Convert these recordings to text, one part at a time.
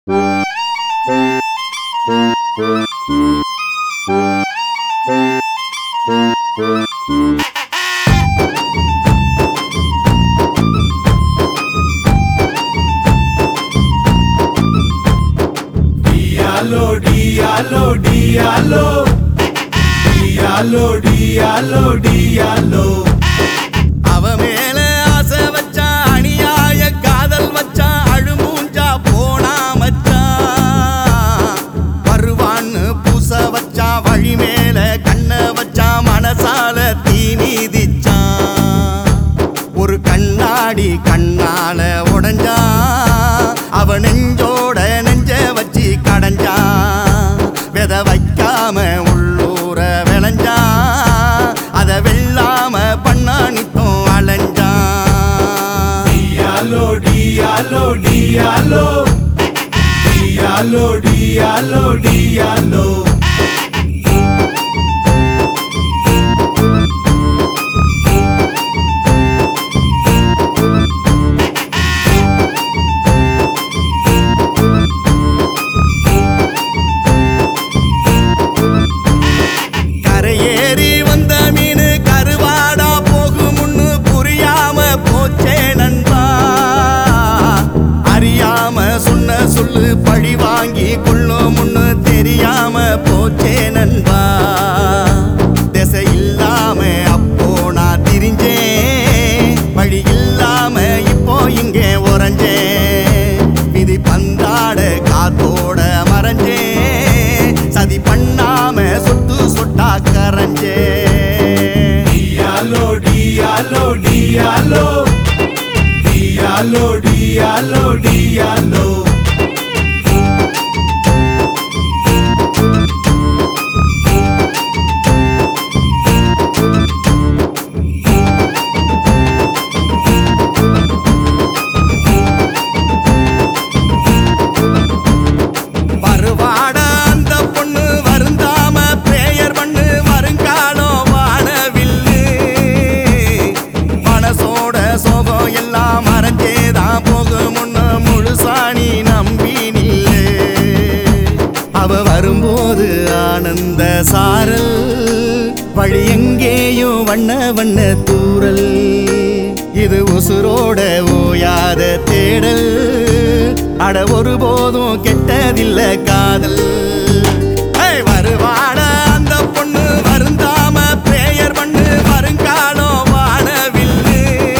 Diallo, diallo, diallo, diallo, diallo, diallo. அவ மேல ஆசை வச்சா அநியாய காதல் வச்சா அழுமூஞ்சா போனா மச்சான் வருவான்னு பூச வச்சா வழி மேல கண்ண வச்சா மனசால தீ மீதிச்சான் ஒரு கண்ணாடி கண்ணால உடைஞ்சா அவ நெஞ்சோட நெஞ்ச வச்சு கடைஞ்சா வித வைக்காம உள்ளூர விளைஞ்சா அத வெல்லாம பண்ணானித்தும் அலைஞ்சா Diallo, diallo, diallo, diallo, diallo, diallo. கரையேறி வந்த மீனு கருவாடா போகுமுன்னு புரியாம போச்சே நண்பா அறியாம சொன்ன சொல்லு பழி வாங்கி கொள்ளும் முன்னு தெரியாம போச்சே நண்பா திசை இல்லாம அப்போ நான் திரிஞ்சேன் வழி இல்லாம இப்போ இங்கே உறைஞ்சேன் விதி பந்தாட காத்தோட மறைஞ்சேன் சதி பண்ணாம சொட்டு சொட்டா கரைஞ்சே Diallo, diallo, diallo, diallo, diallo, diallo. வருவாட அந்த பொண்ணு வருந்தாம பிரேயர் பண்ணு வருங்காலம் வானவில்லு மனசோட சோகம் எல்லாம் மறைஞ்சேதான் போகும் முன்ன முழுசாணி நம்பி நில்லு அவ வரும்போது ஆனந்த சாரல் வழி எங்கேயும் வண்ண வண்ண தூரல் இது உசுரோட ஓயாத தேடல் அட ஒருபோதும் கெட்டதில்ல காதல் வருவாட அந்த பொண்ணு வருந்தாம பிரேயர் பண்ணு வருங்காலம் வானவில்லு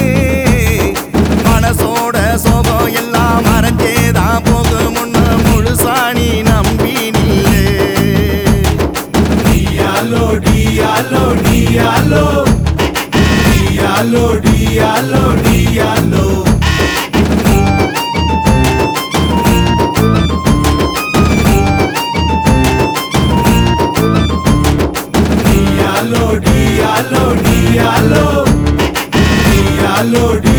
மனசோட சோகம் எல்லாம் மறைஞ்சேதான் போகும் முன்ன முழுசாணி நம்பி நில்லு Diallo, diallo, diallo, diallo, diallo, diallo. Diallo, diallo, diallo, diallo,